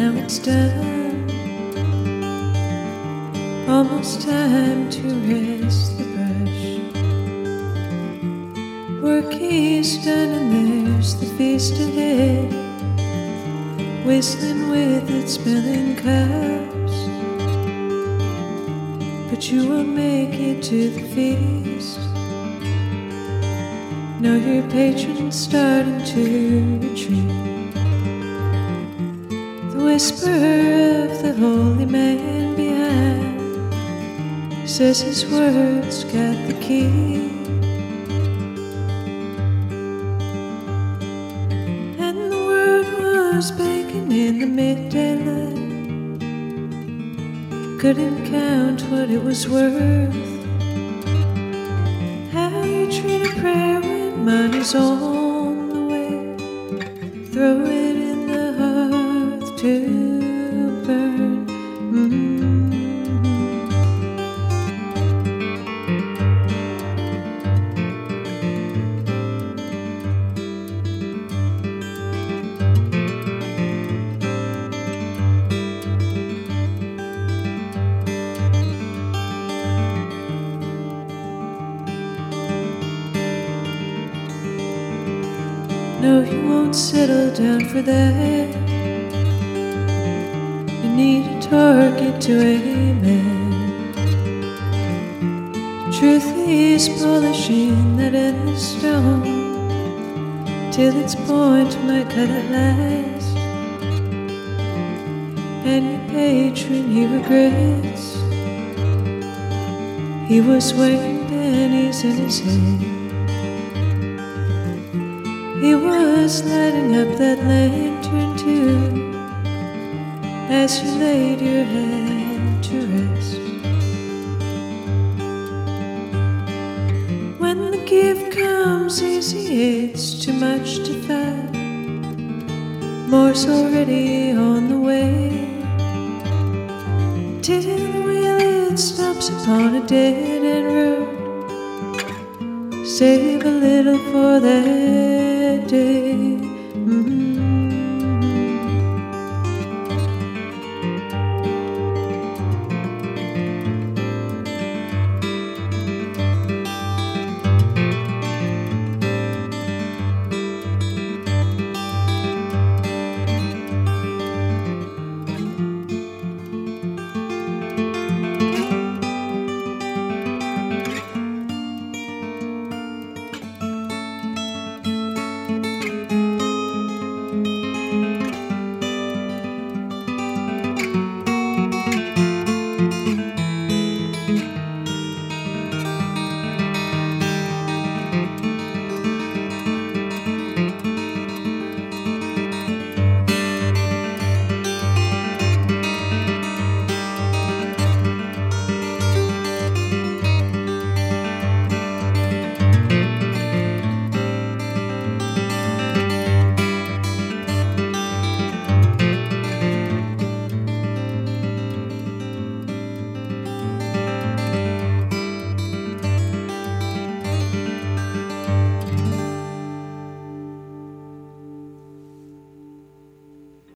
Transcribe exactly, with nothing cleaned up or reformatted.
now it's done. Almost time to rest the brush. Work is done and there's the feast ahead, whistling with its smelling cups. But you will make it to the feast. Know your patron's starting to retreat. The whisper of the holy man behind says his words got the key. And the word was baking in the midday light. Couldn't count what it was worth. How you treat a prayer when money's on the way. Throw it in the hearth to burn. Mm-hmm. No, you won't settle down for that. You need a target to aim at. The truth is polishing that endless stone till its point might cut at last. And your patron he regrets. He was weighing pennies in his hand. He was lighting up that lantern too, as you laid your head to rest. When the gift comes easy, it's too much to fight. More's already on the way, till the wheel it stops upon a dead-end road. Save a little for that day.